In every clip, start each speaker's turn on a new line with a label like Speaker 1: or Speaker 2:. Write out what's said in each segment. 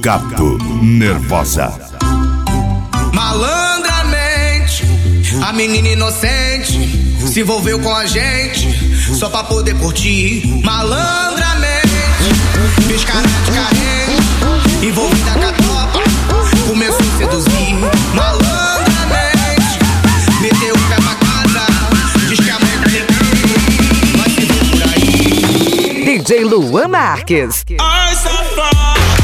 Speaker 1: Gato Nervosa.
Speaker 2: Malandramente, a menina inocente se envolveu com a gente só pra poder curtir. Malandramente, fez cara de carente, envolvida com a tropa, começou a seduzir. Malandramente, meteu o pé pra casa, diz que a mãe vai se ver por aí.
Speaker 3: DJ Luan Marques.
Speaker 2: Ai, safada.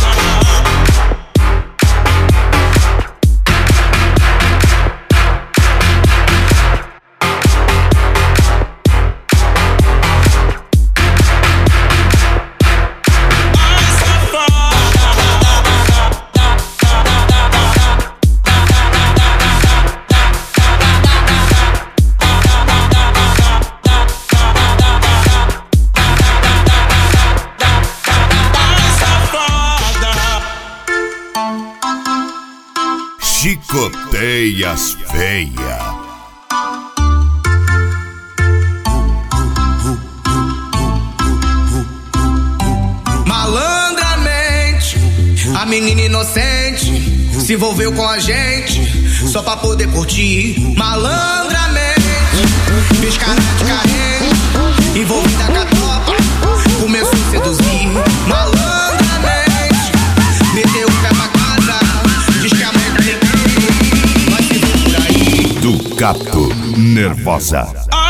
Speaker 1: Chicoteias feia.
Speaker 2: Malandramente, a menina inocente se envolveu com a gente só pra poder curtir. Malandramente, fez cara de carente, envolvida com a tropa, começou a seduzir. Malandramente, meteu o pé pra casa, diz que a mãe vai se ver por aí.
Speaker 1: Do Gato Nervosa.